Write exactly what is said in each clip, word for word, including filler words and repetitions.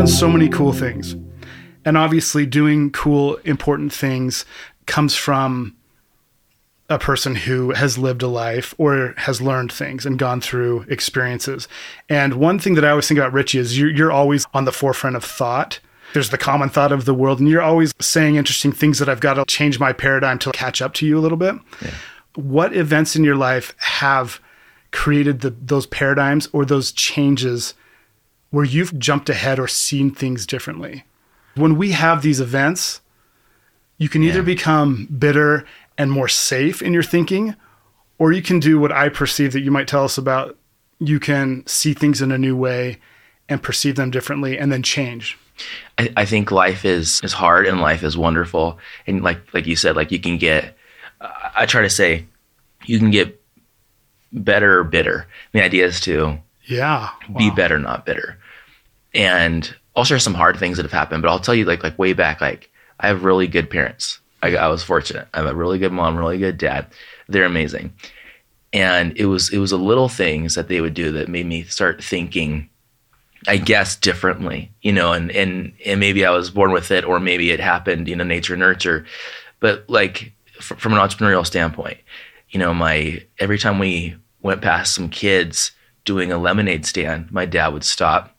done so many cool things. And obviously doing cool, important things comes from a person who has lived a life or has learned things and gone through experiences. And one thing that I always think about Richie is you're, you're always on the forefront of thought. There's the common thought of the world, and you're always saying interesting things that I've got to change my paradigm to catch up to you a little bit. Yeah. What events in your life have created the, those paradigms or those changes where you've jumped ahead or seen things differently? When we have these events, you can either yeah. become bitter and more safe in your thinking, or you can do what I perceive that you might tell us about. You can see things in a new way and perceive them differently and then change. I, I think life is, is hard and life is wonderful. And like, like you said, like you can get, uh, I try to say you can get better or bitter. The idea is to yeah, be wow. better, not bitter. And I'll share some hard things that have happened, but I'll tell you like, like way back, like I have really good parents. I, I was fortunate. I have a really good mom, really good dad. They're amazing. And it was, it was the little things that they would do that made me start thinking, I guess, differently, you know, and, and, and maybe I was born with it, or maybe it happened, you know, nature, nurture. But like f- from an entrepreneurial standpoint, you know, my, every time we went past some kids doing a lemonade stand, my dad would stop,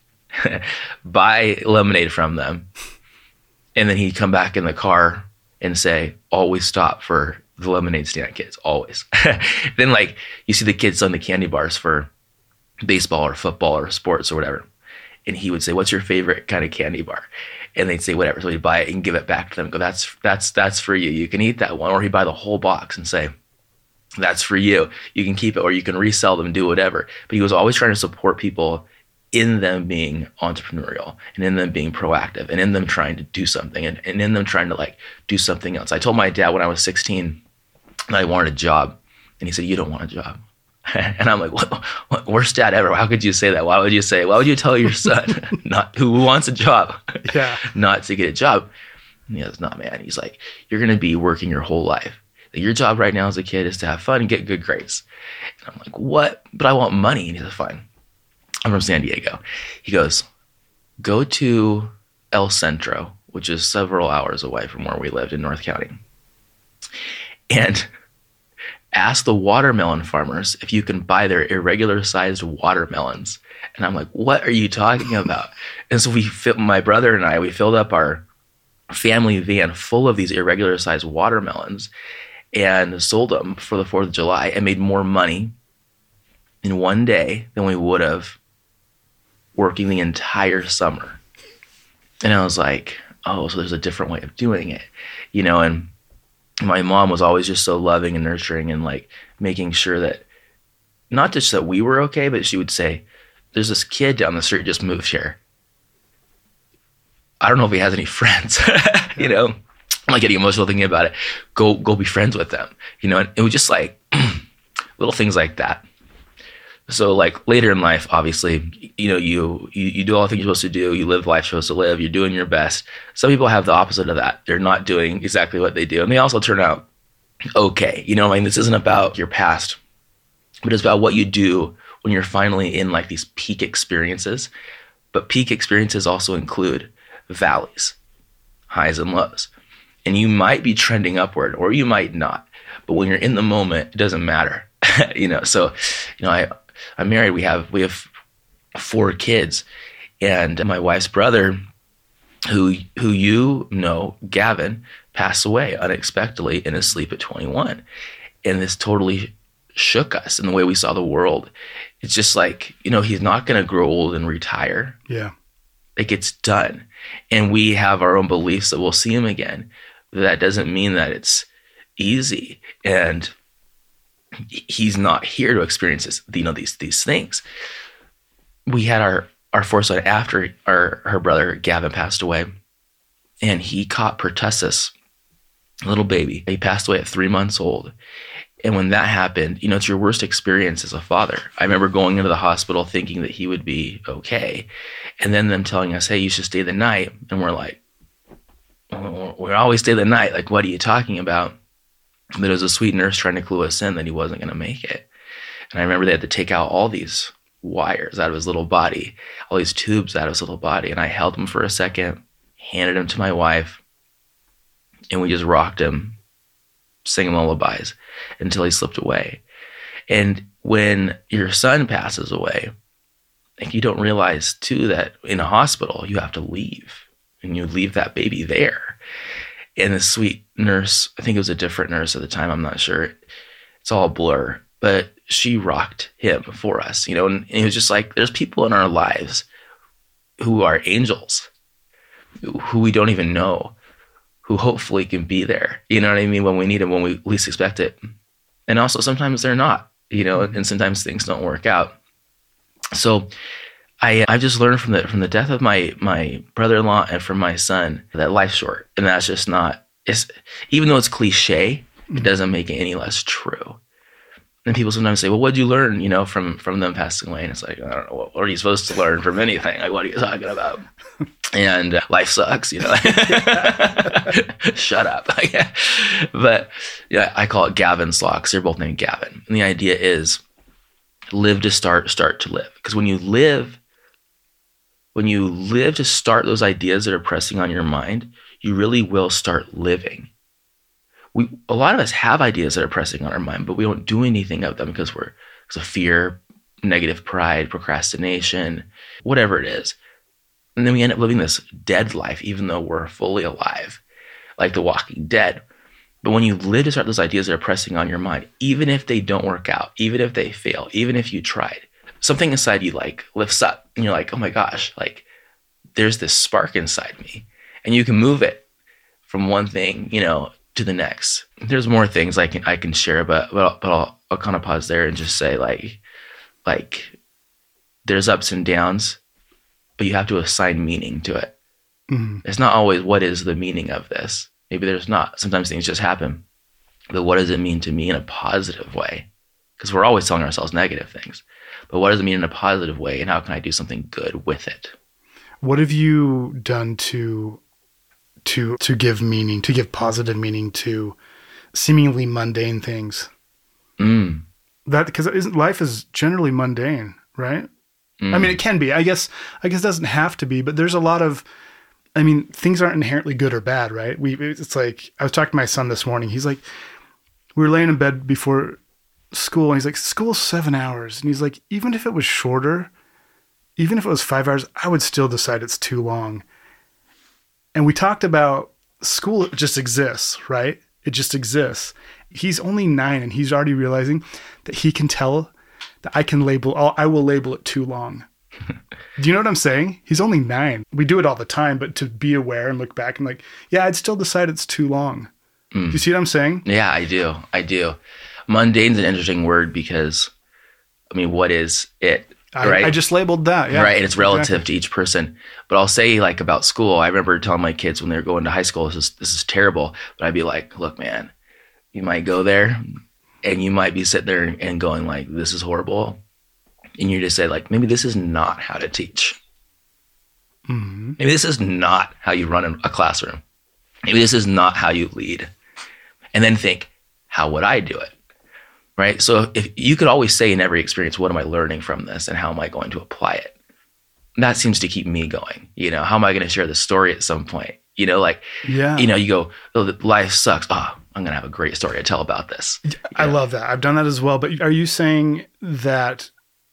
buy lemonade from them. And then he'd come back in the car and say, always stop for the lemonade stand kids, always. Then like you see the kids on the candy bars for baseball or football or sports or whatever. And he would say, what's your favorite kind of candy bar? And they'd say, whatever. So he'd buy it and give it back to them. Go, that's, that's, that's for you. You can eat that one. Or he'd buy the whole box and say, that's for you. You can keep it, or you can resell them, do whatever. But he was always trying to support people in them being entrepreneurial and in them being proactive and in them trying to do something and, and in them trying to like do something else. I told my dad when I was sixteen that I wanted a job, and he said, you don't want a job. And I'm like, what, what, worst dad ever. How could you say that? Why would you say, why would you tell your son not who wants a job, yeah, not to get a job? And he goes, no, man. He's like, you're going to be working your whole life. Your job right now as a kid is to have fun and get good grades. And I'm like, what? But I want money. And he said, fine. I'm from San Diego. He goes, go to El Centro, which is several hours away from where we lived in North County, and ask the watermelon farmers if you can buy their irregular sized watermelons. And I'm like, what are you talking about? And so we, my brother and I, we filled up our family van full of these irregular sized watermelons and sold them for the fourth of July and made more money in one day than we would have working the entire summer. And I was like, oh, so there's a different way of doing it, you know? And my mom was always just so loving and nurturing and like making sure that not just that we were okay, but she would say, there's this kid down the street just moved here. I don't know if he has any friends, you know? I'm like getting emotional thinking about it. Go, go be friends with them, you know? And it was just like little things like that. So like later in life, obviously, you know, you, you, you do all the things you're supposed to do. You live life you're supposed to live. You're doing your best. Some people have the opposite of that. They're not doing exactly what they do. And they also turn out okay. You know, I mean, this isn't about your past, but it's about what you do when you're finally in like these peak experiences. But peak experiences also include valleys, highs and lows. And you might be trending upward or you might not. But when you're in the moment, it doesn't matter. You know, so, you know, I, I'm married. We have, we have four kids, and my wife's brother, who, who, you know, Gavin, passed away unexpectedly in his sleep at twenty-one. And this totally shook us in the way we saw the world. It's just like, you know, he's not going to grow old and retire. Yeah. It gets done. And we have our own beliefs that we'll see him again. That doesn't mean that it's easy. And he's not here to experience this, you know, these, these things. We had our, our foresight after our, her brother Gavin passed away, and he caught pertussis, a little baby. He passed away at three months old. And when that happened, you know, it's your worst experience as a father. I remember going into the hospital thinking that he would be okay. And then them telling us, hey, you should stay the night. And we're like, oh, we always stay the night. Like, what are you talking about? But it was a sweet nurse trying to clue us in that he wasn't going to make it. And I remember they had to take out all these wires out of his little body, all these tubes out of his little body. And I held him for a second, handed him to my wife, and we just rocked him, singing lullabies until he slipped away. And when your son passes away, like, you don't realize too that in a hospital you have to leave, and you leave that baby there. And the sweet nurse, I think it was a different nurse at the time, I'm not sure. It's all a blur, but she rocked him for us, you know, and, and it was just like, there's people in our lives who are angels, who we don't even know, who hopefully can be there, you know what I mean, when we need them, when we least expect it. And also sometimes they're not, you know, and sometimes things don't work out. So I I've just learned from the from the death of my my brother-in-law and from my son that life's short, and that's just not. It's, even though it's cliche, it doesn't make it any less true. And people sometimes say, "Well, what did you learn, you know, from from them passing away?" And it's like, I don't know, what are you supposed to learn from anything? Like, what are you talking about? And uh, life sucks, you know. Shut up. But yeah, I call it Gavin's law because they're both named Gavin, and the idea is live to start, start to live. Because when you live, when you live to start those ideas that are pressing on your mind, you really will start living. We, a lot of us have ideas that are pressing on our mind, but we don't do anything of them because we're, because of fear, negative pride, procrastination, whatever it is. And then we end up living this dead life, even though we're fully alive, like the Walking Dead. But when you live to start those ideas that are pressing on your mind, even if they don't work out, even if they fail, even if you tried, something inside you like lifts up and you're like, oh my gosh, like there's this spark inside me, and you can move it from one thing, you know, to the next. There's more things I can, I can share, but, but, I'll, but I'll, I'll kind of pause there and just say like, like there's ups and downs, but you have to assign meaning to it. Mm-hmm. It's not always what is the meaning of this. Maybe there's not. Sometimes things just happen. But what does it mean to me in a positive way? Because we're always telling ourselves negative things. But what does it mean in a positive way, and how can I do something good with it? What have you done to to to give meaning, to give positive meaning to seemingly mundane things? Mm. That because isn't life is generally mundane, right? Mm. I mean, it can be. I guess. I guess it doesn't have to be. But there's a lot of. I mean, things aren't inherently good or bad, right? We. It's like I was talking to my son this morning. He's like, we were laying in bed before school, and he's like, "School's seven hours," and he's like, even if it was shorter, even if it was five hours, I would still decide it's too long. And we talked about school just exists, right? It just exists. He's only nine, and he's already realizing that he can tell that I can label, I will label it too long. Do you know what I'm saying? He's only nine. We do it all the time, but to be aware and look back and like, yeah, I'd still decide it's too long. Mm. Do you see what I'm saying? Yeah, I do. I do. Mundane's an interesting word because, I mean, what is it? Right? I, I just labeled that. Yeah, right. And it's relative exactly. to each person. But I'll say like about school, I remember telling my kids when they were going to high school, this is, this is terrible. But I'd be like, look, man, you might go there and you might be sitting there and going like, this is horrible. And you just say like, maybe this is not how to teach. Mm-hmm. Maybe this is not how you run a classroom. Maybe this is not how you lead. And then think, how would I do it? Right? So if you could always say in every experience, what am I learning from this and how am I going to apply it? And that seems to keep me going. You know, how am I going to share the story at some point? You know, like, yeah. you know, you go, oh, life sucks. Oh, I'm going to have a great story to tell about this. I know? love that. I've done that as well. But are you saying that,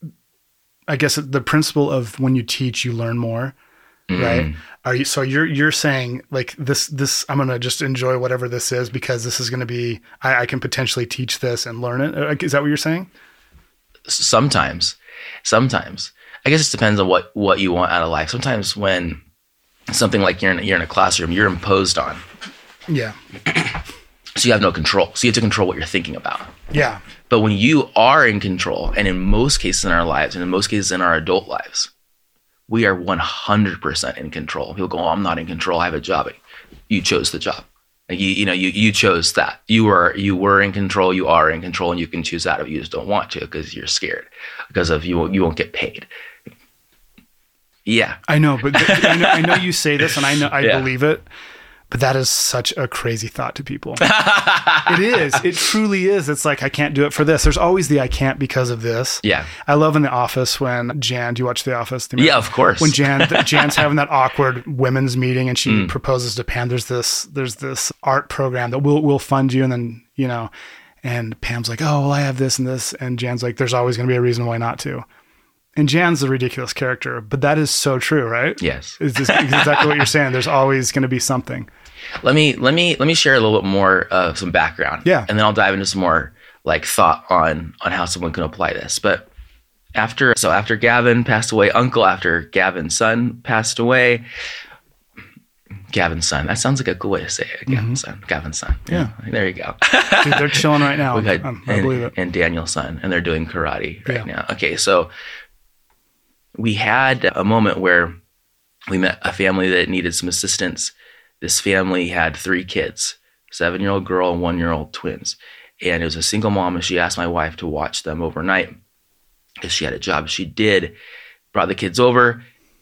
I guess the principle of when you teach, you learn more, mm. right? Are you, so you're, you're saying like this, this, I'm going to just enjoy whatever this is because this is going to be, I, I can potentially teach this and learn it. Is that what you're saying? Sometimes, sometimes, I guess it depends on what, what you want out of life. Sometimes when something like you're in, you're in a classroom, you're imposed on. Yeah. So you have no control. So you have to control what you're thinking about. Yeah. But when you are in control, and in most cases in our lives, and in most cases in our adult lives, we are one hundred percent in control. People go, oh, I'm not in control. I have a job. You chose the job. Like you, you know, you, you chose that. You were, you were in control. You are in control, and you can choose that if you just don't want to because you're scared because of you. You won't get paid. Yeah, I know, but th- I, know, I know you say this, and I know I yeah. believe it. But that is such a crazy thought to people. It is. It truly is. It's like, I can't do it for this. There's always the I can't because of this. Yeah. I love in The Office when Jan, do you watch The Office? The Yeah, of course. When Jan, Jan's having that awkward women's meeting and she Mm. proposes to Pam, there's this, there's this art program that will will fund you. And then, you know, and Pam's like, oh, well, I have this and this. And Jan's like, there's always going to be a reason why not to. And Jan's a ridiculous character, but that is so true, right? Yes. It's just exactly what you're saying. There's always going to be something. Let me let me let me share a little bit more of some background. Yeah. And then I'll dive into some more like thought on on how someone can apply this. But after so after Gavin passed away, uncle after Gavin's son passed away. Gavin's son. That sounds like a cool way to say it. Gavin's mm-hmm. son. Gavin's son. Yeah. yeah. There you go. Dude, they're chilling right now. Got, um, I and, believe it. And Daniel's son. And they're doing karate right yeah. now. Okay, so we had a moment where we met a family that needed some assistance. This family had three kids, seven-year-old girl and one-year-old twins. And it was a single mom, and she asked my wife to watch them overnight because she had a job. She did, brought the kids over,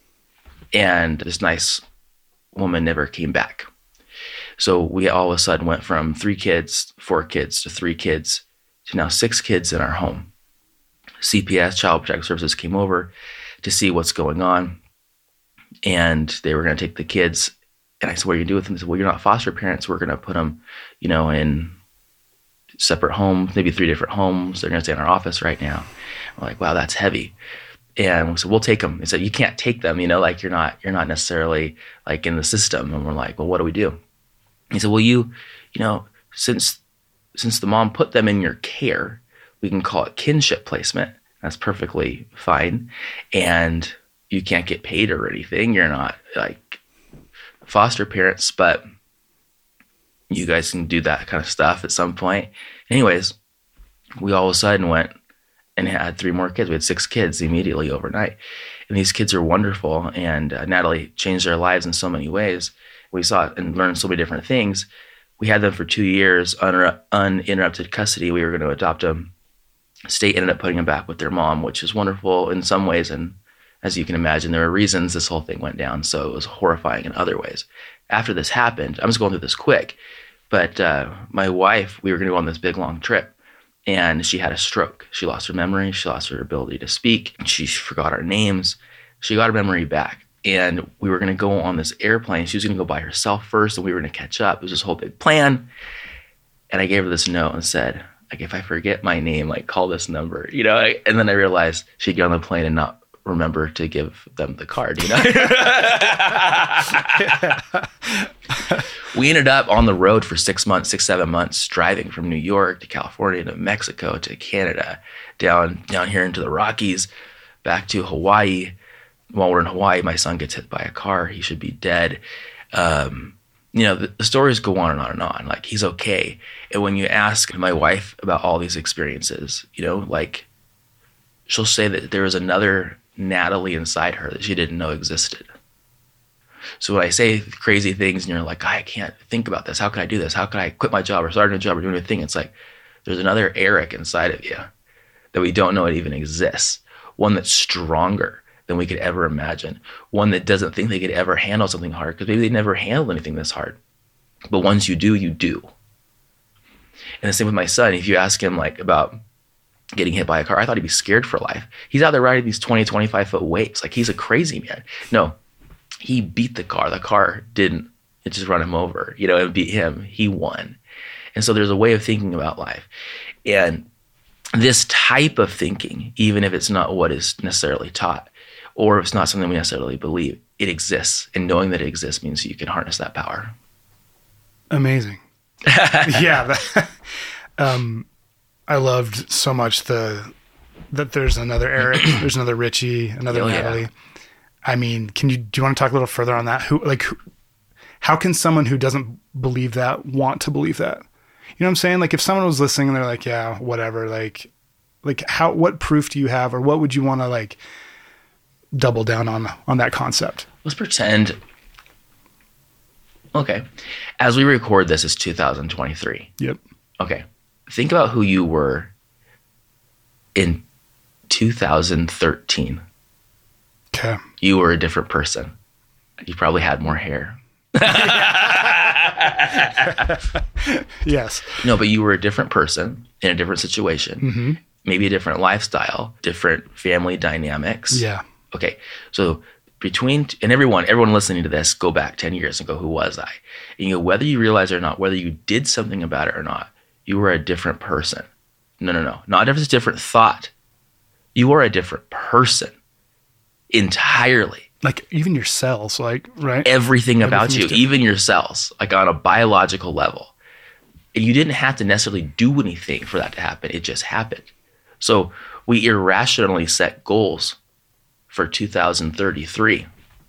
and this nice woman never came back. So we all of a sudden went from three kids, four kids to three kids to now six kids in our home. C P S, Child Protective Services, came over to see what's going on, and they were going to take the kids. And I said, what are you going to do with them? They said, well, you're not foster parents. We're going to put them, you know, in separate homes, maybe three different homes. They're going to stay in our office right now. I'm like, wow, that's heavy. And we said, we'll take them. He said, you can't take them, you know, like you're not, you're not necessarily like in the system. And we're like, well, what do we do? He said, well, you, you know, since, since the mom put them in your care, we can call it kinship placement. That's perfectly fine. And you can't get paid or anything. You're not like foster parents, but you guys can do that kind of stuff at some point. Anyways, we all of a sudden went and had three more kids. We had six kids immediately overnight. And these kids are wonderful. And uh, Natalie changed their lives in so many ways. We saw it and learned so many different things. We had them for two years, un- uninterrupted custody. We were going to adopt them. State ended up putting them back with their mom, which is wonderful in some ways. And as you can imagine, there were reasons this whole thing went down. So it was horrifying in other ways. After this happened, I'm just going through this quick, but uh, my wife, we were going to go on this big, long trip. And she had a stroke. She lost her memory. She lost her ability to speak. She forgot our names. She got her memory back. And we were going to go on this airplane. She was going to go by herself first, and we were going to catch up. It was this whole big plan. And I gave her this note and said, like, if I forget my name, like, call this number, you know? And then I realized she'd get on the plane and not remember to give them the card, you know? We ended up on the road for six months, six, seven months, driving from New York to California to Mexico to Canada, down down here into the Rockies, back to Hawaii. While we're in Hawaii, my son gets hit by a car. He should be dead. Um, you know, the, the stories go on and on and on. Like, he's okay. And when you ask my wife about all these experiences, you know, like, she'll say that there was another Natalie inside her that she didn't know existed. So when I say crazy things and you're like, I can't think about this. How can I do this? How can I quit my job or start a new job or do a new thing? It's like, there's another Eric inside of you that we don't know it even exists. One that's stronger than we could ever imagine. One that doesn't think they could ever handle something hard because maybe they never handled anything this hard. But once you do, you do. And the same with my son. If you ask him like about getting hit by a car, I thought he'd be scared for life. He's out there riding these twenty, twenty-five foot waves. Like, he's a crazy man. No, he beat the car. The car didn't. It just run him over. You know, it beat him. He won. And so there's a way of thinking about life. And this type of thinking, even if it's not what is necessarily taught, or if it's not something we necessarily believe, it exists. And knowing that it exists means you can harness that power. Amazing. Yeah. That, um, I loved so much the that there's another Eric, there's another Richie, another oh, Natalie. Yeah. I mean, can you do you want to talk a little further on that? Who like who, how can someone who doesn't believe that want to believe that? You know what I'm saying? Like, if someone was listening and they're like, yeah, whatever, like like how what proof do you have, or what would you want to like double down on on that concept? Let's pretend. Okay. As we record this, it's two thousand twenty-three. Yep. Okay. Think about who you were in two thousand thirteen. Okay. You were a different person. You probably had more hair. Yes. No, but you were a different person in a different situation, Mm-hmm. maybe a different lifestyle, different family dynamics. Yeah. Okay. So between, and everyone, everyone listening to this, go back ten years and go, who was I? And you go, whether you realize it or not, whether you did something about it or not, you were a different person. No, no, no. Not just a different thought. You are a different person entirely. Like even your cells, like, right? Everything about Everything you, is different. even your cells, like on a biological level. And you didn't have to necessarily do anything for that to happen. It just happened. So we irrationally set goals for two thousand thirty-three,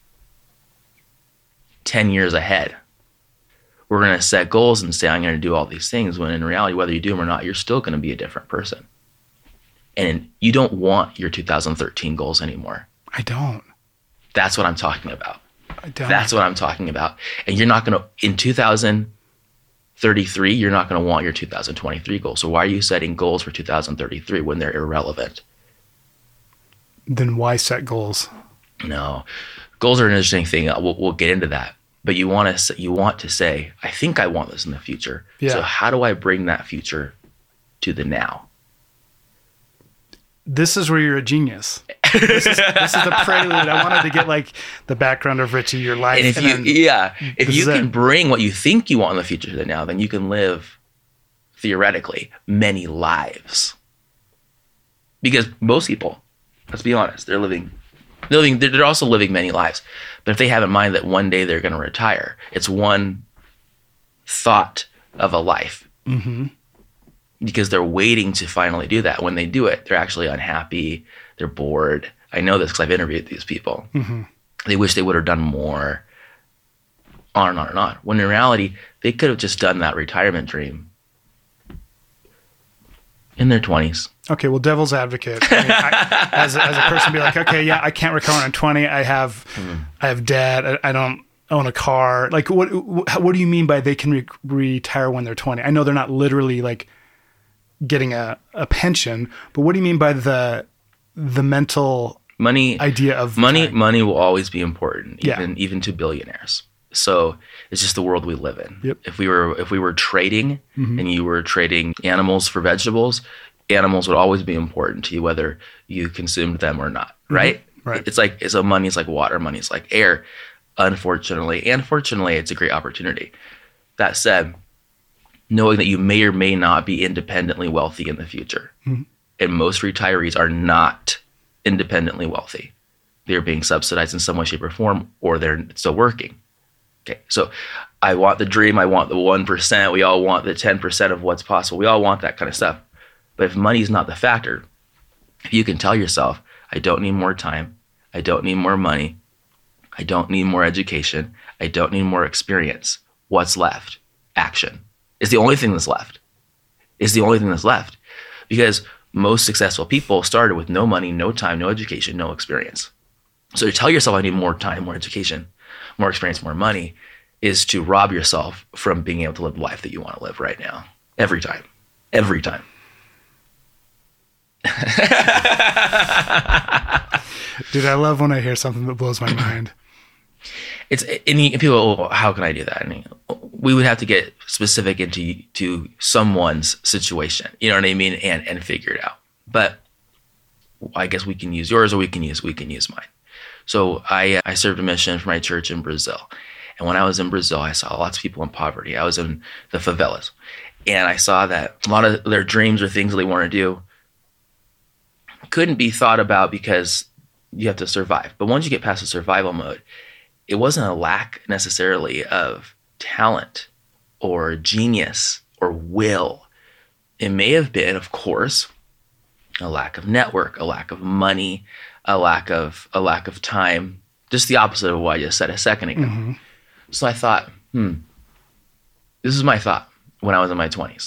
ten years ahead. We're going to set goals and say, I'm going to do all these things, when in reality, whether you do them or not, you're still going to be a different person. And you don't want your two thousand thirteen goals anymore. I don't. That's what I'm talking about. I don't. That's what I'm talking about. And you're not going to, in two thousand thirty-three, you're not going to want your two thousand twenty-three goals. So why are you setting goals for two thousand thirty-three when they're irrelevant? Then why set goals? No, goals are an interesting thing. We'll, we'll get into that. But you want to you want to say, I think I want this in the future. Yeah. So how do I bring that future to the now? This is where you're a genius. This is, this is the prelude. I wanted to get like the background of Richie, your life. And if and you, then- yeah, if this you is can it. bring what you think you want in the future to the now, then you can live theoretically many lives. Because most people, let's be honest, they're living, they're living, they're also living many lives. But if they have in mind that one day they're going to retire, it's one thought of a life. Mhm. Because they're waiting to finally do that. When they do it, they're actually unhappy. They're bored. I know this because I've interviewed these people. Mhm. They wish they would have done more. On and on and on. When in reality, they could have just done that retirement dream in their twenties. Okay, well, devil's advocate. I mean, I, as, a, as a person, be like, okay, yeah, I can't recover when I'm twenty. I have, I have debt. I, I don't own a car. Like, what? What do you mean by they can re- retire when they're twenty? I know they're not literally like getting a, a pension, but what do you mean by the the mental Money, idea of money, retiring? money will always be important, Yeah. even even to billionaires. So it's just the world we live in. Yep. If we were if we were trading Mhm. and you were trading animals for vegetables, animals would always be important to you, whether you consumed them or not. Right? Right. It's like so money is like water, money is like air. Unfortunately, and fortunately, it's a great opportunity. That said, knowing that you may or may not be independently wealthy in the future, Mhm. and most retirees are not independently wealthy. They're being subsidized in some way, shape, or form, or they're still working. Okay, so I want the dream. I want the one percent. We all want the ten percent of what's possible. We all want that kind of stuff. But if money is not the factor, if you can tell yourself, I don't need more time. I don't need more money. I don't need more education. I don't need more experience. What's left? Action. It's the only thing that's left. It's the only thing that's left. Because most successful people started with no money, no time, no education, no experience. So to tell yourself I need more time, more education, more experience, more money is to rob yourself from being able to live the life that you want to live right now. Every time. Every time. Dude, I love when I hear something that blows my mind. It's and you- people. Oh, how can I do that? I mean, we would have to get specific into to someone's situation. You know what I mean, and and figure it out. But I guess we can use yours, or we can use we can use mine. So I I served a mission for my church in Brazil, and when I was in Brazil, I saw lots of people in poverty. I was in the favelas, and I saw that a lot of their dreams or things that they want to do couldn't be thought about because you have to survive. But once you get past the survival mode, it wasn't a lack necessarily of talent or genius or will. It may have been, of course, a lack of network, a lack of money, a lack of a lack of time, just the opposite of what I just said a second ago. Mm-hmm. So I thought, hmm, this is my thought when I was in my twenties.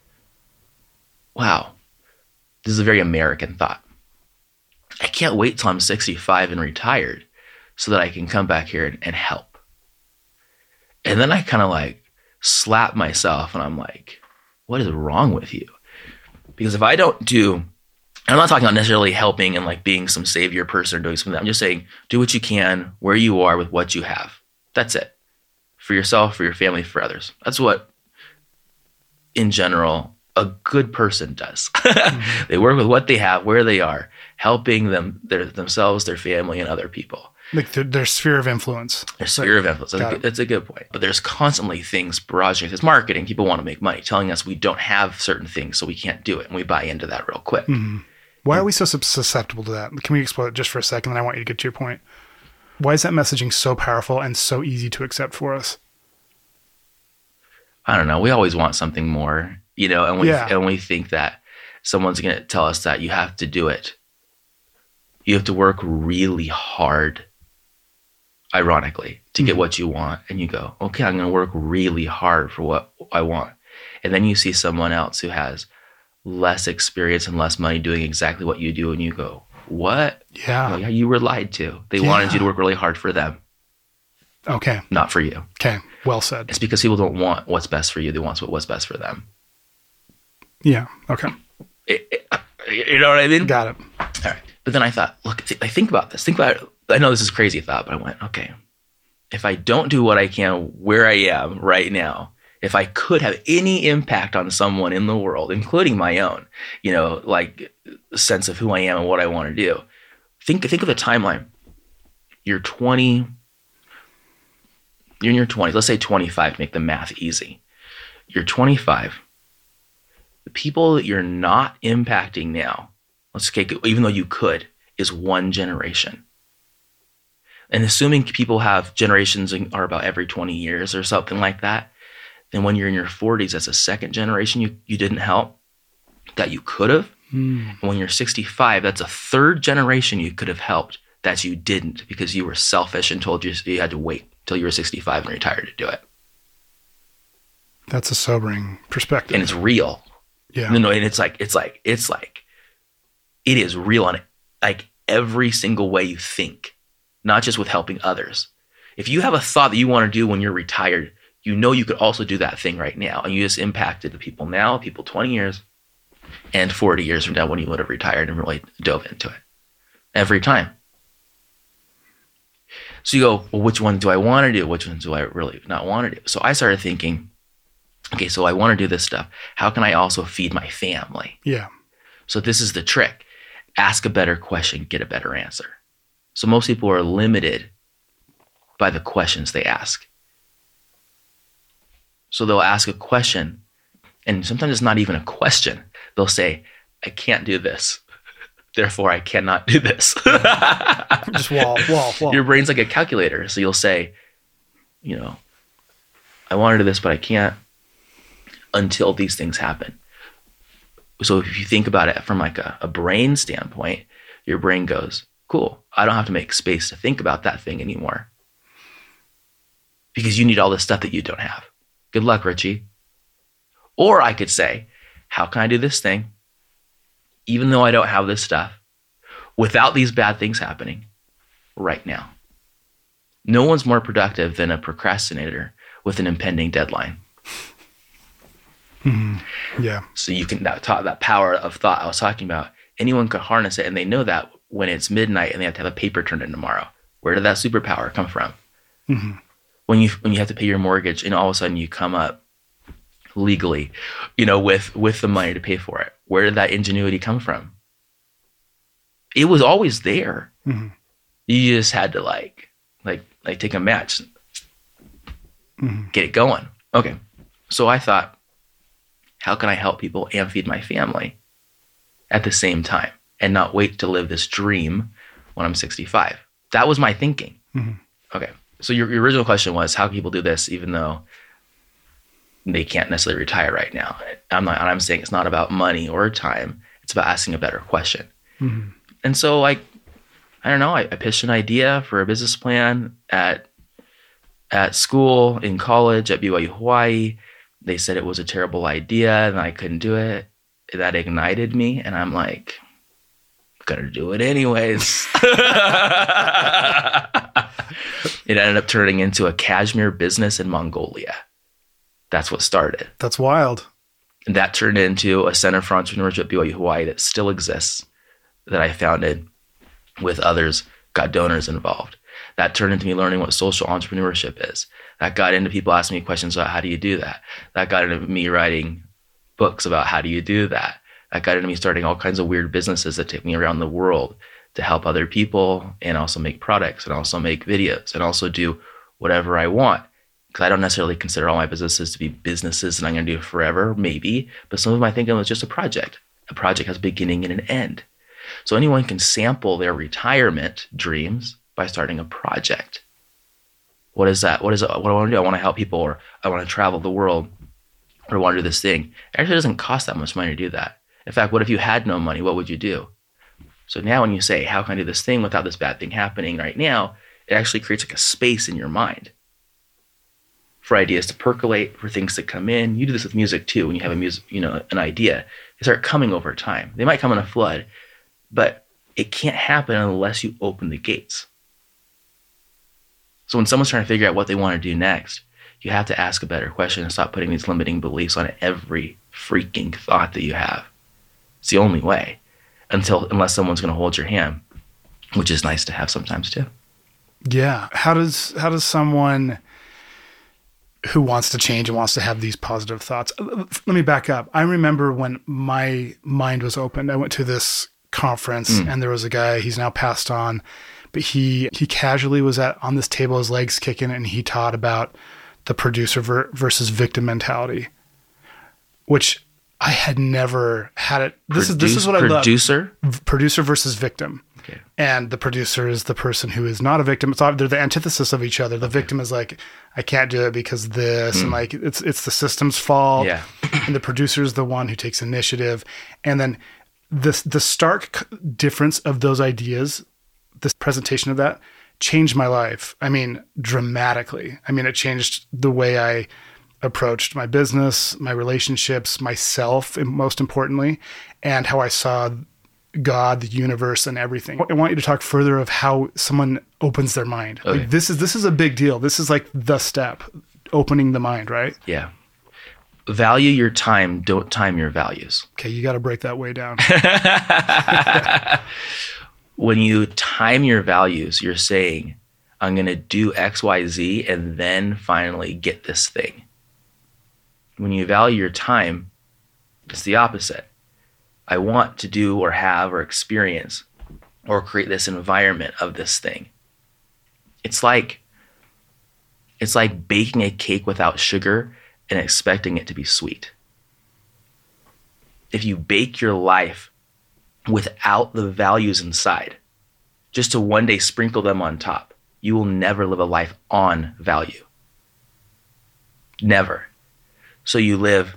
Wow, this is a very American thought. I can't wait till I'm sixty-five and retired so that I can come back here and, and help. And then I kind of like slap myself and I'm like, what is wrong with you? Because if I don't do, I'm not talking about necessarily helping and like being some savior person or doing something. I'm just saying, do what you can where you are with what you have. That's it. for yourself, for your family, for others. That's what, in general, a good person does. Mm-hmm. They work with what they have, where they are, helping them, their, themselves, their family, and other people. Like their, their sphere of influence. Their sphere of influence. That's a, that's a good point. But there's constantly things barraging. There's marketing. People want to make money, telling us we don't have certain things, so we can't do it. And we buy into that real quick. Mm-hmm. Why are we so susceptible to that? Can we explore it just for a second? And I want you to get to your point. Why is that messaging so powerful and so easy to accept for us? I don't know. We always want something more, you know, and we, yeah. and we think that someone's going to tell us that you have to do it. You have to work really hard, ironically, to mm-hmm. get what you want. And you go, okay, I'm going to work really hard for what I want. And then you see someone else who has less experience and less money doing exactly what you do. And you go, what? Yeah. You, know, yeah, you were lied to. They yeah. wanted you to work really hard for them. Okay. Not for you. Okay. Well said. It's because people don't want what's best for you. They want what's best for them. Yeah. Okay. It, it, you know what I mean? Got it. All right. But then I thought, look, th- I think about this. Think about it. I know this is a crazy thought, but I went, okay, if I don't do what I can where I am right now, if I could have any impact on someone in the world, including my own, you know, like sense of who I am and what I want to do, think think of the timeline. You're twenty, you're in your twenties. Let's say twenty-five to make the math easy. You're twenty-five. The people that you're not impacting now, let's take it, even though you could, is one generation. And assuming people have generations are about every twenty years or something like that, then when you're in your forties as a second generation, you, you didn't help that you could have. Mm. And when you're sixty-five, that's a third generation you could have helped that you didn't because you were selfish and told you you had to wait till you were sixty-five and retired to do it. That's a sobering perspective. And it's real. Yeah. No, no, and it's like, it's like, it's like, it is real on like every single way you think, not just with helping others. If you have a thought that you want to do when you're retired, you know you could also do that thing right now. And you just impacted the people now, people twenty years and forty years from now when you would have retired and really dove into it. Every time. So you go, well, which one do I want to do? Which ones do I really not want to do? So I started thinking, okay, so I want to do this stuff. How can I also feed my family? Yeah. So this is the trick. Ask a better question, get a better answer. So most people are limited by the questions they ask. So they'll ask a question, and sometimes it's not even a question. They'll say, I can't do this. Therefore, I cannot do this. Just wall, wall, wall. Your brain's like a calculator. So you'll say, you know, I want to do this, but I can't until these things happen. So if you think about it from like a, a brain standpoint, your brain goes, cool, I don't have to make space to think about that thing anymore. Because you need all this stuff that you don't have. Good luck, Richie. Or I could say, how can I do this thing, even though I don't have this stuff, without these bad things happening right now? No one's more productive than a procrastinator with an impending deadline. Mm-hmm. Yeah. So you can, that, that power of thought I was talking about, anyone could harness it, and they know that when it's midnight and they have to have a paper turned in tomorrow. Where did that superpower come from? Mm-hmm. When you when you have to pay your mortgage and all of a sudden you come up legally, you know, with, with the money to pay for it. Where did that ingenuity come from? It was always there. Mm-hmm. You just had to like, like, like take a match, mm-hmm. get it going. Okay. So I thought, how can I help people and feed my family at the same time and not wait to live this dream when I'm sixty-five? That was my thinking. Mm-hmm. Okay. So your, your original question was, how can people do this even though they can't necessarily retire right now? I'm not, and I'm saying it's not about money or time. It's about asking a better question. Mm-hmm. And so like, I don't know, I, I pitched an idea for a business plan at, at school, in college, at B Y U Hawaii. They said it was a terrible idea and I couldn't do it. That ignited me. And I'm like, gotta do it anyways. It ended up turning into a cashmere business in Mongolia. That's what started. That's wild. And that turned into a Center for Entrepreneurship at B Y U Hawaii that still exists, that I founded with others, got donors involved. That turned into me learning what social entrepreneurship is. That got into people asking me questions about how do you do that. That got into me writing books about how do you do that. That got into me starting all kinds of weird businesses that take me around the world to help other people and also make products and also make videos and also do whatever I want. Because I don't necessarily consider all my businesses to be businesses that I'm going to do forever, maybe. But some of them I think of as just a project. A project has a beginning and an end. So anyone can sample their retirement dreams by starting a project. What is that? What is it? What do I want to do? I want to help people, or I want to travel the world, or I want to do this thing. It actually doesn't cost that much money to do that. In fact, what if you had no money? What would you do? So now when you say, how can I do this thing without this bad thing happening right now? It actually creates like a space in your mind for ideas to percolate, for things to come in. You do this with music too. When you have a music, you know, an idea, they start coming over time. They might come in a flood, but it can't happen unless you open the gates. So when someone's trying to figure out what they want to do next, you have to ask a better question and stop putting these limiting beliefs on every freaking thought that you have. It's the only way, until unless someone's going to hold your hand, which is nice to have sometimes too. Yeah. How does how does someone who wants to change and wants to have these positive thoughts? Let me back up. I remember when my mind was opened, I went to this conference mm. and there was a guy, he's now passed on, but he he casually was at on this table, his legs kicking, and he taught about the producer ver- versus victim mentality, which I had never had it. This Produce, is this is what I love. Producer? Producer versus victim. Okay. And the producer is the person who is not a victim. It's they're the antithesis of each other. The okay. victim is like, I can't do it because this, mm. and like it's it's the system's fault. Yeah. And the producer is the one who takes initiative. And then this the stark difference of those ideas, this presentation of that, changed my life. I mean, dramatically. I mean, it changed the way I approached my business, my relationships, myself, and most importantly, and how I saw God, the universe, and everything. I want you to talk further of how someone opens their mind. Okay. Like this is this is a big deal. This is like the step, opening the mind, right? Yeah. Value your time. Don't time your values. Okay, you got to break that way down. When you time your values, you're saying, I'm going to do X, Y, Z, and then finally get this thing. When you value your time, it's the opposite. I want to do or have or experience or create this environment of this thing. It's like it's like baking a cake without sugar and expecting it to be sweet. If you bake your life without the values inside, just to one day sprinkle them on top, you will never live a life on value. Never. So you live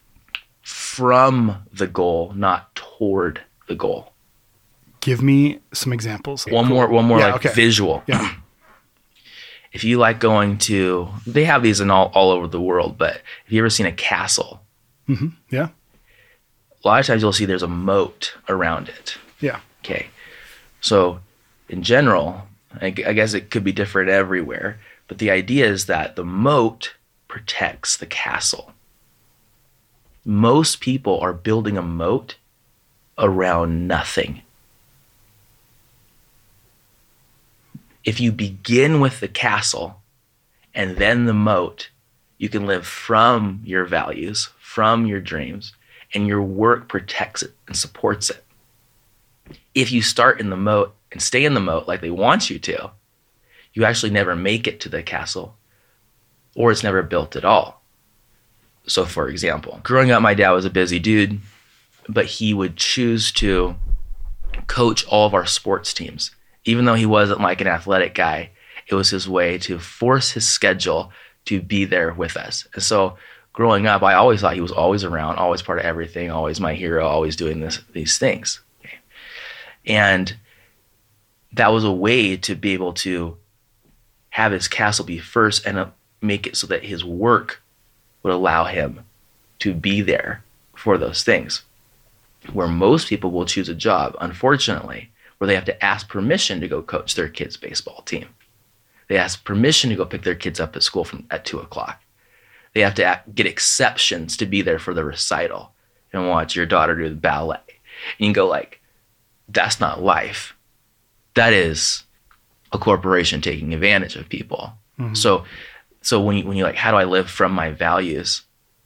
from the goal, not toward the goal. Give me some examples. One cool. more, one more yeah, like okay. visual. Yeah. If you like going to, they have these in all, all over the world, but have you ever seen a castle? Mm-hmm. Yeah. A lot of times you'll see there's a moat around it. Yeah. Okay. So in general, I, I guess it could be different everywhere, but the idea is that the moat protects the castle. Most people are building a moat around nothing. If you begin with the castle and then the moat, you can live from your values, from your dreams, and your work protects it and supports it. If you start in the moat and stay in the moat like they want you to, you actually never make it to the castle, or it's never built at all. So for example, growing up, my dad was a busy dude, but he would choose to coach all of our sports teams. Even though he wasn't like an athletic guy, it was his way to force his schedule to be there with us. And so growing up, I always thought he was always around, always part of everything, always my hero, always doing this, these things. Okay. And that was a way to be able to have his castle be first and make it so that his work would allow him to be there for those things. Where most people will choose a job, unfortunately, where they have to ask permission to go coach their kids' baseball team. They ask permission to go pick their kids up at school from at two o'clock. They have to act, get exceptions to be there for the recital and watch your daughter do the ballet. And you can go like, that's not life. That is a corporation taking advantage of people. Mm-hmm. So, so when you, when you like, how do I live from my values?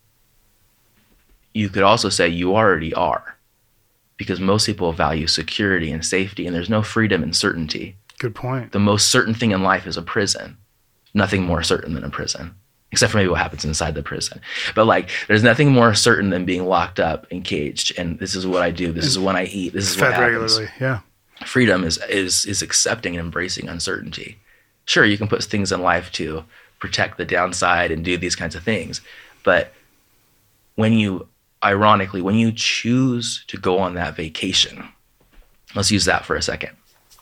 You could also say you already are, because most people value security and safety, and there's no freedom in certainty. Good point. The most certain thing in life is a prison. Nothing more certain than a prison, except for maybe what happens inside the prison. But like, there's nothing more certain than being locked up and caged. And this is what I do. This is when I eat. This is what happens. Regularly, yeah. Freedom is, is, is accepting and embracing uncertainty. Sure, you can put things in life to protect the downside and do these kinds of things. But when you, ironically, when you choose to go on that vacation, let's use that for a second.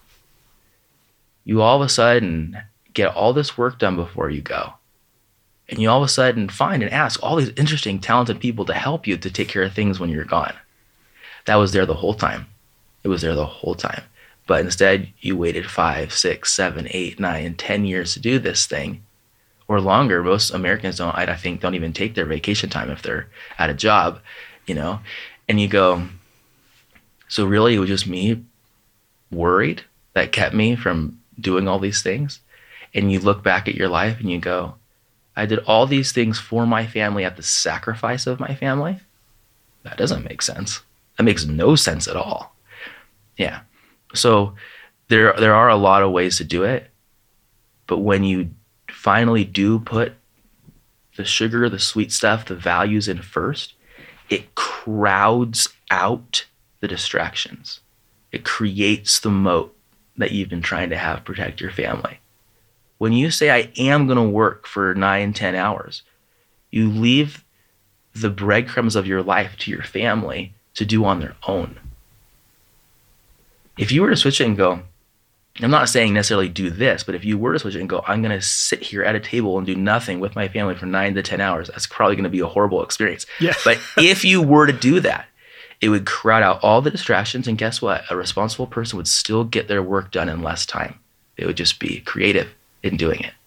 You all of a sudden get all this work done before you go. And you all of a sudden find and ask all these interesting, talented people to help you to take care of things when you're gone. That was there the whole time. It was there the whole time. But instead, you waited five, six, seven, eight, nine, ten years to do this thing, or longer. Most Americans don't, I think, don't even take their vacation time if they're at a job, you know. And you go, so really it was just me worried that kept me from doing all these things? And you look back at your life and you go, I did all these things for my family at the sacrifice of my family? That doesn't make sense. That makes no sense at all. Yeah. So there there are a lot of ways to do it, but when you finally do put the sugar, the sweet stuff, the values in first, it crowds out the distractions. It creates the moat that you've been trying to have protect your family. When you say, I am going to work for nine, ten hours, you leave the breadcrumbs of your life to your family to do on their own. If you were to switch it and go, I'm not saying necessarily do this, but if you were to switch it and go, I'm going to sit here at a table and do nothing with my family for nine to ten hours, that's probably going to be a horrible experience. Yeah. But if you were to do that, it would crowd out all the distractions. And guess what? A responsible person would still get their work done in less time. They would just be creative in doing it.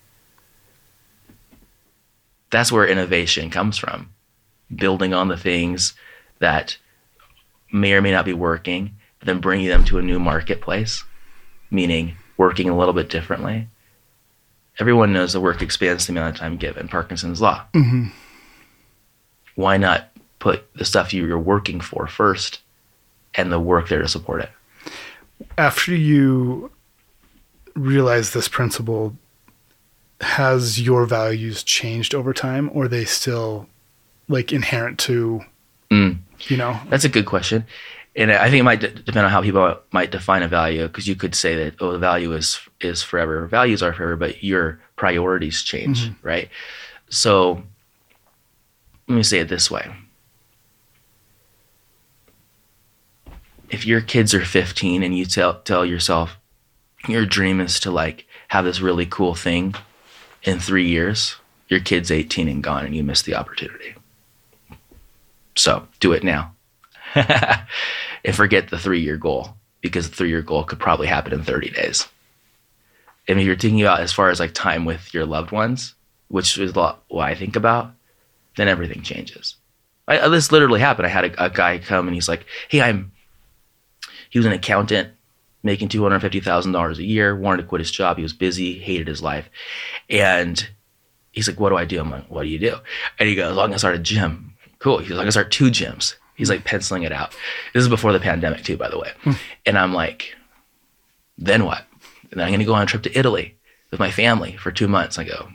That's where innovation comes from. Building on the things that may or may not be working, then bringing them to a new marketplace, meaning working a little bit differently. Everyone knows the work expands the amount of time given, Parkinson's law. Mm-hmm. Why not put the stuff you're working for first and the work there to support it? After you realize this principle, has your values changed over time, or are they still like inherent to, mm. you know? That's a good question. And I think it might d- depend on how people might define a value, because you could say that, oh, the value is is forever. Values are forever, but your priorities change, mm-hmm. right? So let me say it this way. If your kids are fifteen and you tell tell yourself your dream is to like have this really cool thing in three years, your kid's eighteen and gone and you missed the opportunity. So do it now. And forget the three-year goal, because the three-year goal could probably happen in thirty days. And if you're thinking about as far as like time with your loved ones, which is a lot what I think about, then everything changes. I, this literally happened. I had a, a guy come and he's like, hey, I'm, he was an accountant making two hundred fifty thousand dollars a year, wanted to quit his job. He was busy, hated his life. And he's like, what do I do? I'm like, what do you do? And he goes, I'm going to start a gym. Cool. He's like, I'm going to start two gyms. He's like penciling it out. This is before the pandemic too, by the way. Hmm. And I'm like, then what? And then I'm going to go on a trip to Italy with my family for two months. I go,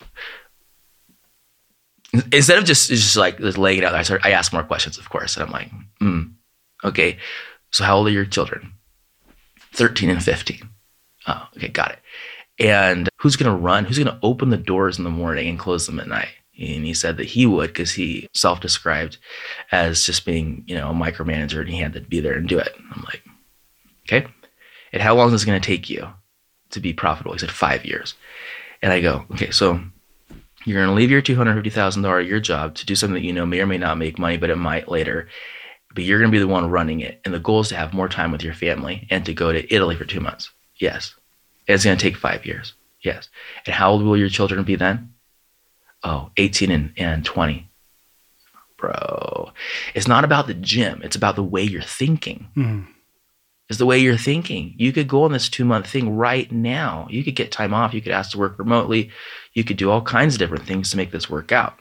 instead of just just like just laying it out, I started, I asked more questions, of course. And I'm like, hmm, okay. So how old are your children? thirteen and fifteen. Oh, okay, got it. And who's going to run? Who's going to open the doors in the morning and close them at night? And he said that he would, because he self-described as just being, you know, a micromanager, and he had to be there and do it. I'm like, okay. And how long is this going to take you to be profitable? He said five years. And I go, okay, so you're going to leave your two hundred fifty thousand dollars a year job to do something that you know may or may not make money, but it might later. But you're going to be the one running it. And the goal is to have more time with your family and to go to Italy for two months. Yes. And it's going to take five years. Yes. And how old will your children be then? Oh, eighteen and, and twenty. Bro, it's not about the gym. It's about the way you're thinking. Mm. is the way you're thinking. You could go on this two month thing right now. You could get time off. You could ask to work remotely. You could do all kinds of different things to make this work out.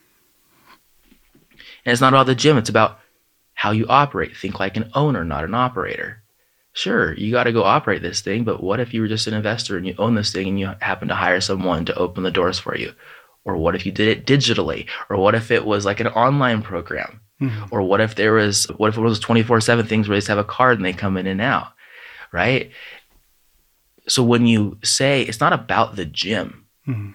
And it's not about the gym. It's about how you operate. Think like an owner, not an operator. Sure, you got to go operate this thing, but what if you were just an investor and you own this thing and you happen to hire someone to open the doors for you? Or what if you did it digitally? Or what if it was like an online program? Mm-hmm. Or what if there was, what if it was twenty-four seven things where they just have a card and they come in and out, right? So when you say it's not about the gym. Mm-hmm.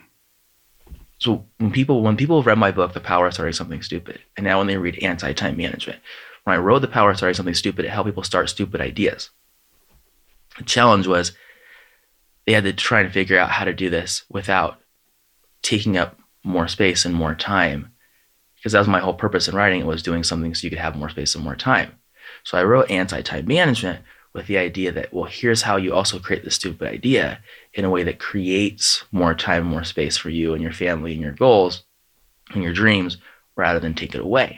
So when people, when people have read my book, The Power of Starting Something Stupid, and now when they read Anti-Time Management, when I wrote The Power of Starting Something Stupid, it helped people start stupid ideas. The challenge was they had to try and figure out how to do this without taking up more space and more time. Because that was my whole purpose in writing it, was doing something so you could have more space and more time. So I wrote Anti-Time Management with the idea that, well, here's how you also create this stupid idea in a way that creates more time, more space for you and your family and your goals and your dreams, rather than take it away.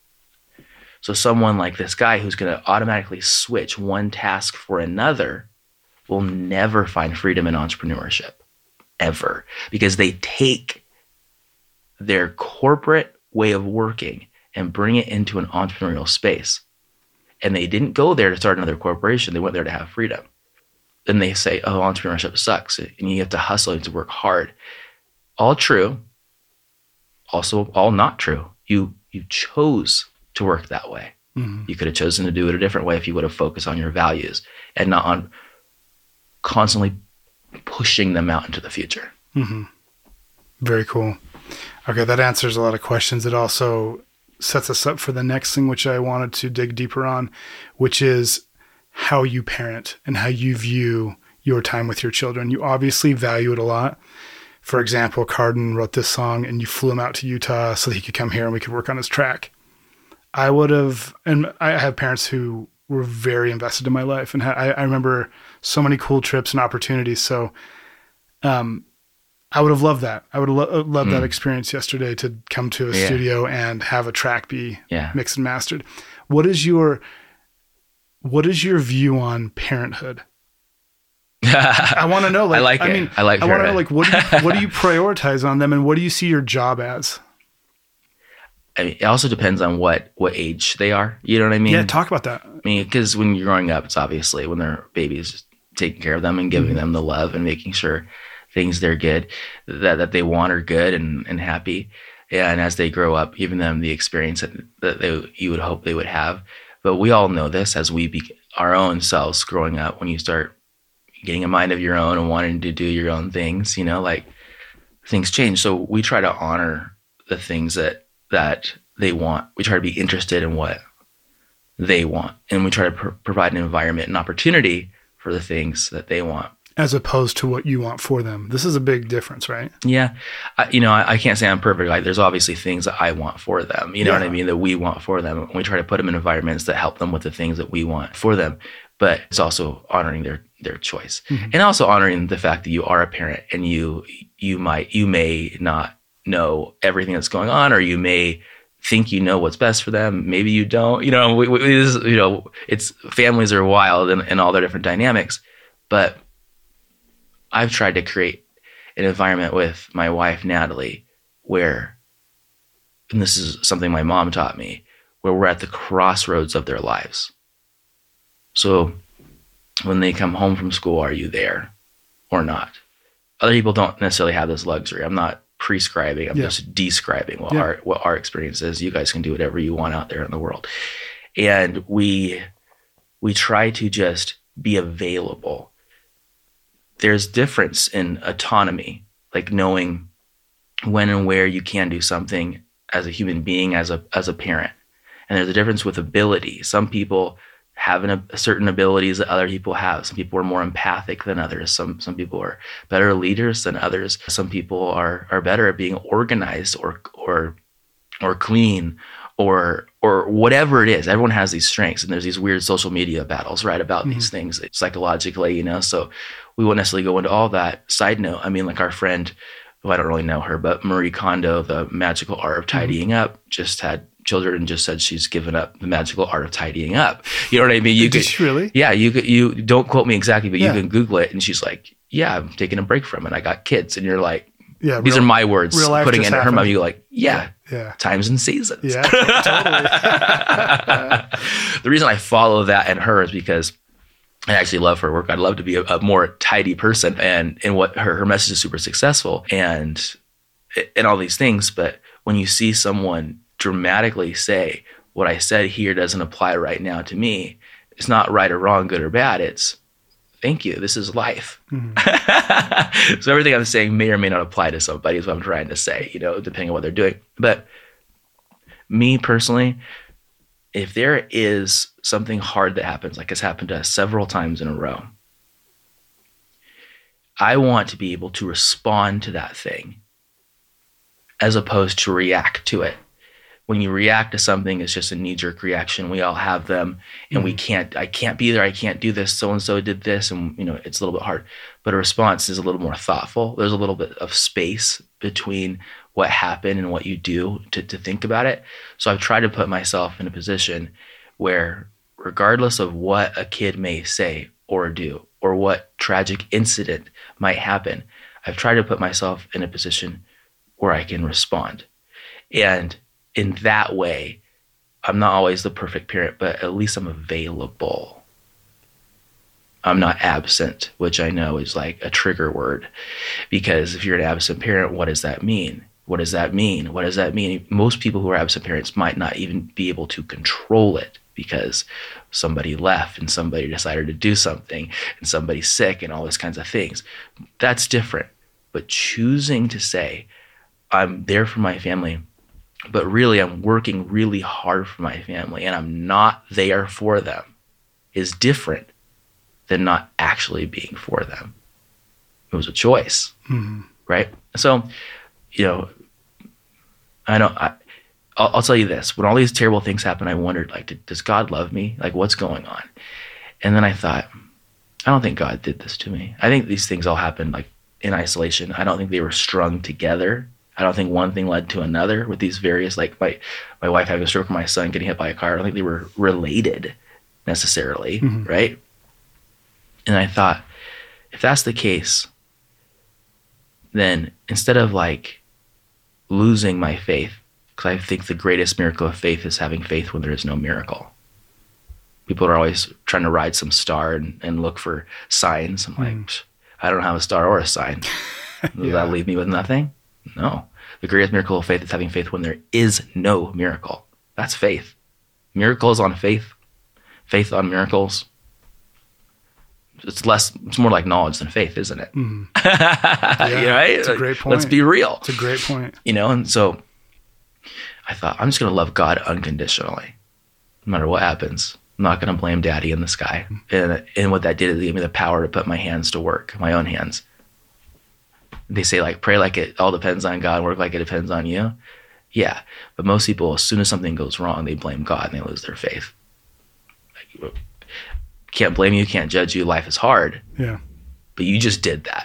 So someone like this guy who's going to automatically switch one task for another will never find freedom in entrepreneurship, ever, because they take their corporate way of working and bring it into an entrepreneurial space. And they didn't go there to start another corporation. They went there to have freedom. Then they say, oh, entrepreneurship sucks. And you have to hustle, you have to work hard. All true. Also, all not true. You you chose to work that way. Mm-hmm. You could have chosen to do it a different way if you would have focused on your values and not on constantly pushing them out into the future. Mm-hmm. Very cool. Okay, that answers a lot of questions. It also sets us up for the next thing, which I wanted to dig deeper on, which is how you parent and how you view your time with your children. You obviously value it a lot. For example, Carden wrote this song and you flew him out to Utah so that he could come here and we could work on his track. I would have, and I have parents who were very invested in my life, and I, I remember so many cool trips and opportunities. So, um, I would have loved that. I would have lo- loved mm. that experience yesterday, to come to a yeah. studio and have a track be yeah. mixed and mastered. What is your, what is your view on parenthood? I want to know. Like, I like I it. mean, I like. I want to know, like, what do you, what do you prioritize on them, and what do you see your job as? I mean, it also depends on what what age they are. You know what I mean? Yeah, talk about that. I mean, because when you're growing up, it's obviously when they're babies, taking care of them and giving mm-hmm. them the love and making sure things they're good, that, that they want are good and, and happy. And as they grow up, giving them the experience that, that they, you would hope they would have. But we all know this as we be our own selves growing up, when you start getting a mind of your own and wanting to do your own things, you know, like things change. So we try to honor the things that, that they want. We try to be interested in what they want. And we try to pr- provide an environment and opportunity for the things that they want, as opposed to what you want for them. This is a big difference, right? Yeah. I, you know, I, I can't say I'm perfect. Like, there's obviously things that I want for them, you know yeah. what I mean, that we want for them. And we try to put them in environments that help them with the things that we want for them. But it's also honoring their, their choice. Mm-hmm. And also honoring the fact that you are a parent, and you, you might, you may not know everything that's going on, or you may think you know what's best for them. Maybe you don't, you know, we, we, this, you know, it's, families are wild and, and all their different dynamics, but I've tried to create an environment with my wife, Natalie, where, and this is something my mom taught me, where we're at the crossroads of their lives. So when they come home from school, are you there or not? Other people don't necessarily have this luxury. I'm not prescribing. I'm yeah. just describing what yeah. our what our experience is. You guys can do whatever you want out there in the world. And we we try to just be available. There's difference in autonomy, like knowing when and where you can do something as a human being, as a as a parent. And there's a difference with ability. Some people have an, a certain abilities that other people have. Some people are more empathic than others. Some some people are better leaders than others. Some people are are better at being organized or or or clean or or whatever it is. Everyone has these strengths, and there's these weird social media battles, right, about mm-hmm. these things psychologically, you know. So we won't necessarily go into all that. Side note, I mean, like our friend, who I don't really know her, but Marie Kondo, The Magical Art of Tidying mm-hmm. Up, just had children just said she's given up the magical art of tidying up. You know what I mean? You Did could, she really? Yeah, you could, you don't quote me exactly, but Yeah. you can Google it. And she's like, yeah, I'm taking a break from it. I got kids. And you're like, Yeah, these real- are my words, real life putting it just in her happened. mouth. You go like, yeah, Yeah. times and seasons. Yeah, totally. The reason I follow that and her is because I actually love her work. I'd love to be a, a more tidy person, and and what her, her message is super successful and and all these things. But when you see someone dramatically say, what I said here doesn't apply right now to me, it's not right or wrong, good or bad. It's thank you. This is life. Mm-hmm. So everything I'm saying may or may not apply to somebody is what I'm trying to say, you know, depending on what they're doing. But me personally, if there is something hard that happens, like it's happened to us several times in a row, I want to be able to respond to that thing as opposed to react to it. When you react to something, it's just a knee-jerk reaction. We all have them, and mm-hmm. we can't, I can't be there, I can't do this, so-and-so did this, and you know, it's a little bit hard. But a response is a little more thoughtful. There's a little bit of space between what happened and what you do to, to think about it. So I've tried to put myself in a position where regardless of what a kid may say or do, or what tragic incident might happen, I've tried to put myself in a position where I can respond. And in that way, I'm not always the perfect parent, but at least I'm available. I'm not absent, which I know is like a trigger word, because if you're an absent parent, what does that mean? What does that mean? What does that mean? Most people who are absent parents might not even be able to control it because somebody left and somebody decided to do something and somebody's sick and all those kinds of things. That's different. But choosing to say, I'm there for my family, but really I'm working really hard for my family and I'm not there for them, is different than not actually being for them. It was a choice, mm-hmm. right? So, you know, I know, I, I'll, I'll tell you this. When all these terrible things happen, I wondered, like, did, does God love me? Like, what's going on? And then I thought, I don't think God did this to me. I think these things all happened, like, in isolation. I don't think they were strung together. I don't think one thing led to another with these various, like, my, my wife having a stroke or my son getting hit by a car. I don't think they were related necessarily, mm-hmm. right? And I thought, if that's the case, then instead of, like, losing my faith, because I think the greatest miracle of faith is having faith when there is no miracle. People are always trying to ride some star and, and look for signs. I'm like, mm. I don't have a star or a sign. Does yeah. that leave me with nothing? No. The greatest miracle of faith is having faith when there is no miracle. That's faith. Miracles on faith, faith on miracles. It's less, it's more like knowledge than faith, isn't it? Mm. Yeah, right? It's a great point. Let's be real. It's a great point. You know, and so I thought, I'm just going to love God unconditionally, no matter what happens. I'm not going to blame daddy in the sky. And, and what that did is it gave me the power to put my hands to work, my own hands. They say, like, pray like it all depends on God, work like it depends on you. Yeah, but most people, as soon as something goes wrong, they blame God and they lose their faith. Like, can't blame you, can't judge you, life is hard. Yeah. But you just did that.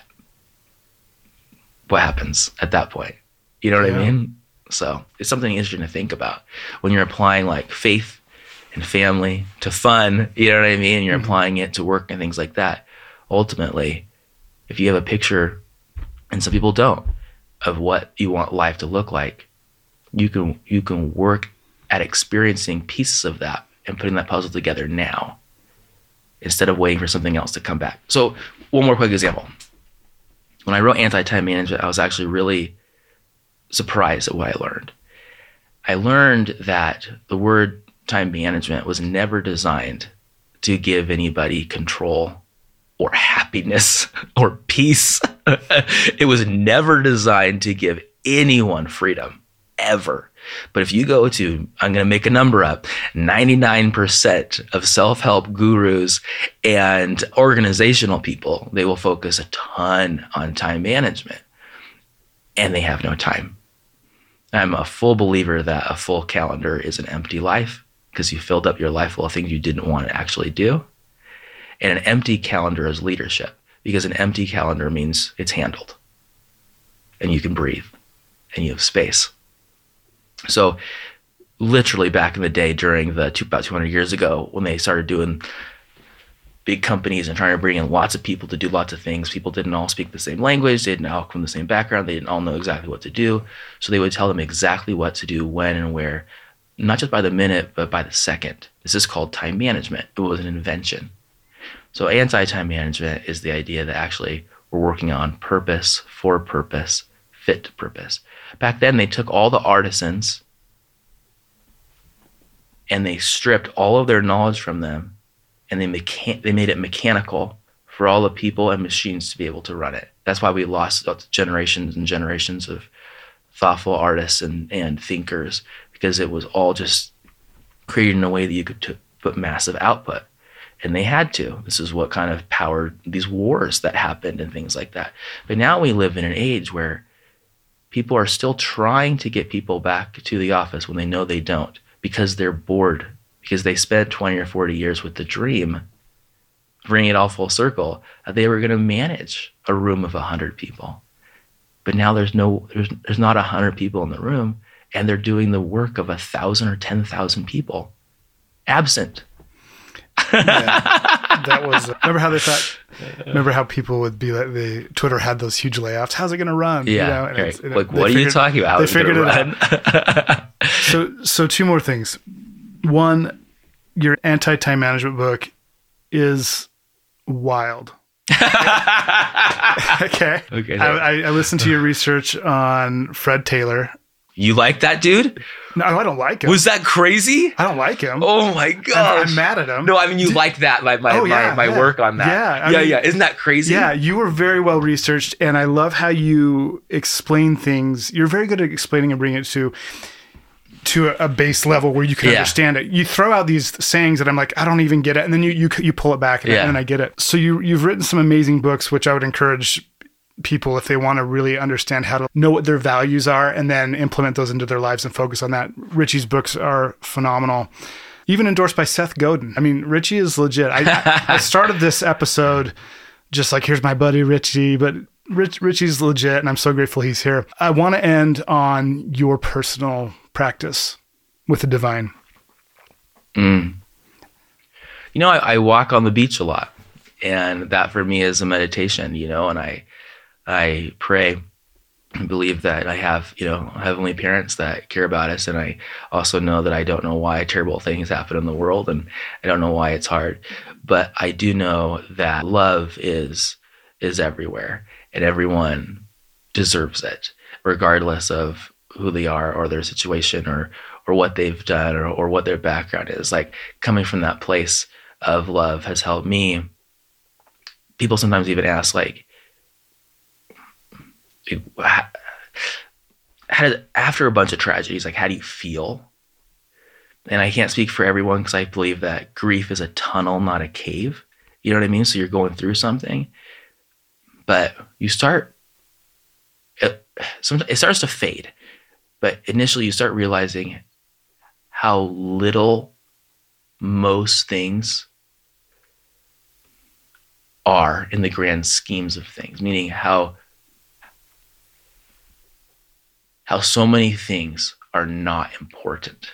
What happens at that point? You know what yeah. I mean? So it's something interesting to think about when you're applying, like, faith and family to fun, you know what I mean? You're mm-hmm. applying it to work and things like that. Ultimately, if you have a picture, and some people don't, of what you want life to look like, you can you can work at experiencing pieces of that and putting that puzzle together now, instead of waiting for something else to come back. So one more quick example. When I wrote Anti-Time Management, I was actually really surprised at what I learned. I learned that the word time management was never designed to give anybody control or happiness or peace. It was never designed to give anyone freedom, ever. But if you go to, I'm going to make a number up, ninety-nine percent of self-help gurus and organizational people, they will focus a ton on time management, and they have no time. I'm a full believer that a full calendar is an empty life, because you filled up your life full of things you didn't want to actually do. And an empty calendar is leadership, because an empty calendar means it's handled and you can breathe and you have space. So literally back in the day during the two, about two hundred years ago when they started doing big companies and trying to bring in lots of people to do lots of things. People didn't all speak the same language. They didn't all come from the same background. They didn't all know exactly what to do. So they would tell them exactly what to do, when and where, not just by the minute, but by the second. This is called time management. It was an invention. So anti-time management is the idea that actually we're working on purpose, for purpose, fit to purpose. Back then, they took all the artisans and they stripped all of their knowledge from them, and they mecha- they made it mechanical for all the people and machines to be able to run it. That's why we lost generations and generations of thoughtful artists and, and thinkers, because it was all just created in a way that you could t- put massive output. And they had to. This is what kind of powered these wars that happened and things like that. But now we live in an age where people are still trying to get people back to the office when they know they don't, because they're bored, because they spent twenty or forty years with the dream, bringing it all full circle, that they were going to manage a room of one hundred people. But now there's no, there's, there's not one hundred people in the room, and they're doing the work of one thousand or ten thousand people, absent. Yeah, that was, uh, remember how they thought, remember how people would be like, the Twitter had those huge layoffs. How's it going to run? Yeah. You know, and right. it's, it, like, what figured, are you talking about? They figured it run? out. so, so two more things. One, your anti-time management book is wild. Okay. Okay. I, I, I listened to your research on Fred Taylor. You like that dude? No, I don't like him. Was that crazy? I don't like him. Oh my gosh. I'm, I'm mad at him. No, I mean, you like that, like my, Oh, yeah, my, my yeah. work on that. Yeah, I yeah, mean- yeah. Isn't that crazy? Yeah, you were very well researched, and I love how you explain things. You're very good at explaining and bringing it to to a, a base level where you can Yeah. understand it. You throw out these sayings that I'm like, I don't even get it, and then you you you pull it back, and, Yeah. and then I get it. So you you've written some amazing books, which I would encourage people, if they want to really understand how to know what their values are and then implement those into their lives and focus on that. Richie's books are phenomenal. Even endorsed by Seth Godin. I mean, Richie is legit. I, I started this episode just like, here's my buddy Richie, but Rich, Richie's legit, and I'm so grateful he's here. I want to end on your personal practice with the divine. Mm. You know, I, I walk on the beach a lot, and that for me is a meditation, you know, and I, I pray and believe that I have, you know, heavenly parents that care about us. And I also know that I don't know why terrible things happen in the world, and I don't know why it's hard, but I do know that love is, is everywhere, and everyone deserves it, regardless of who they are or their situation or, or what they've done or, or what their background is. Like, coming from that place of love has helped me. People sometimes even ask, like, how, how did, after a bunch of tragedies, like, how do you feel? And I can't speak for everyone, because I believe that grief is a tunnel, not a cave. You know what I mean? So you're going through something, but you start, it, it starts to fade. But initially you start realizing how little most things are in the grand schemes of things, meaning how how so many things are not important.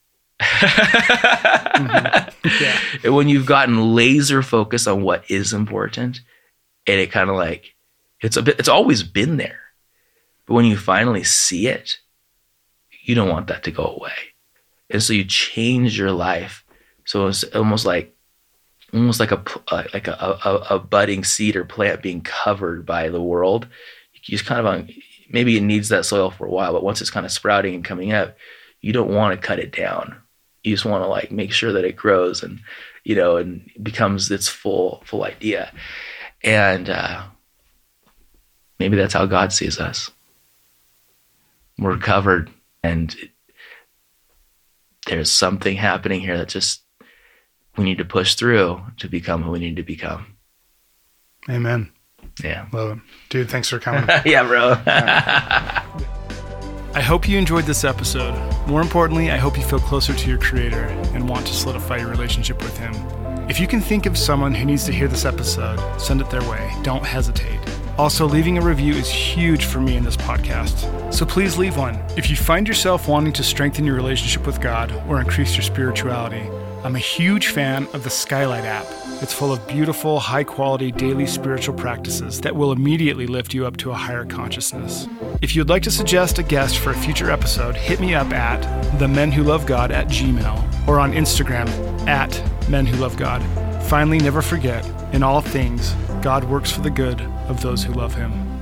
Mm-hmm. Yeah. And when you've gotten laser focused on what is important, and it kind of like, it's a bit, it's always been there. But when you finally see it, you don't want that to go away. And so you change your life. So it's almost like, almost like a, like a, a, a budding seed or plant being covered by the world. You just kind of, on, maybe it needs that soil for a while, but once it's kind of sprouting and coming up, you don't want to cut it down. You just want to like make sure that it grows and, you know, and becomes its full, full idea. And uh, maybe that's how God sees us. We're covered, and it, there's something happening here that just, we need to push through to become who we need to become. Amen. Yeah. Love it. Dude, thanks for coming. Yeah, bro. I hope you enjoyed this episode. More importantly, I hope you feel closer to your Creator and want to solidify your relationship with Him. If you can think of someone who needs to hear this episode, send it their way. Don't hesitate. Also, leaving a review is huge for me in this podcast, so please leave one. If you find yourself wanting to strengthen your relationship with God or increase your spirituality, I'm a huge fan of the Skylight app. It's full of beautiful, high-quality daily spiritual practices that will immediately lift you up to a higher consciousness. If you'd like to suggest a guest for a future episode, hit me up at themenwholovegod at gmail or on Instagram at menwholovegod. Finally, never forget, in all things, God works for the good of those who love him.